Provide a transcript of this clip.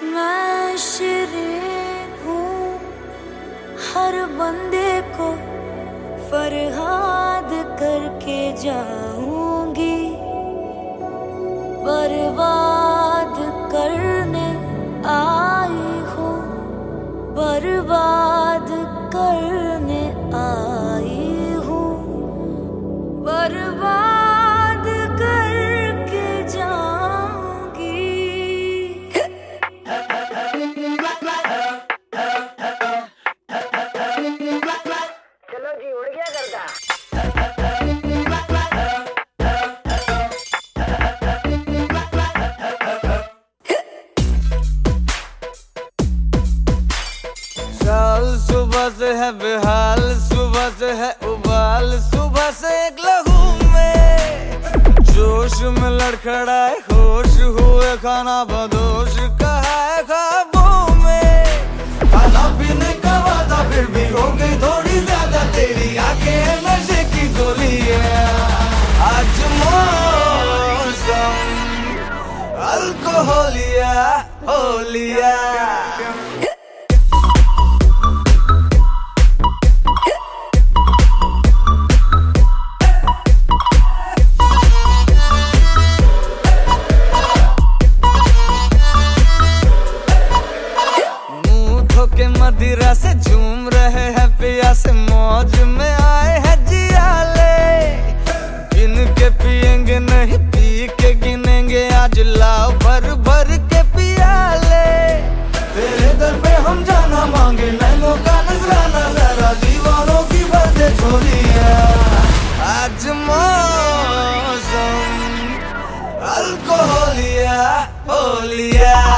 मैं शिरीन हूँ, हर बंदे को फरहाद करके जाऊंगी। बर्बाद करने आई हूँ, बर्बाद करने आई हूँ, बर्बाद करके जाऊंगी। चलो जी, उड़ गया करता। साल सुबह से है बेहाल, सुबह से है उबाल, सुबह से एक लहू में जोश में लड़खड़ाए होश हुए, खाना बदोश कहा है ख्वाबों में। खाना पीने का वादा फिर भी हो गई थोड़ी ज्यादा, तेरी आंखें नशे की गोली है। आज मौसम अल्कोहलिया होलिया। के मदिरा से झूम रहे हैं पिया से, मौज में आए हैं जियाले। गिन के पिएंगे नहीं, पी के गिनेंगे आज, लाओ भर भर के पियाले। तेरे दर पे हम जाना मांगे, नैनों का नजराना, जरा दीवानों की बातें छोड़ी है। आज मौसम अल्कोहलिया होलिया।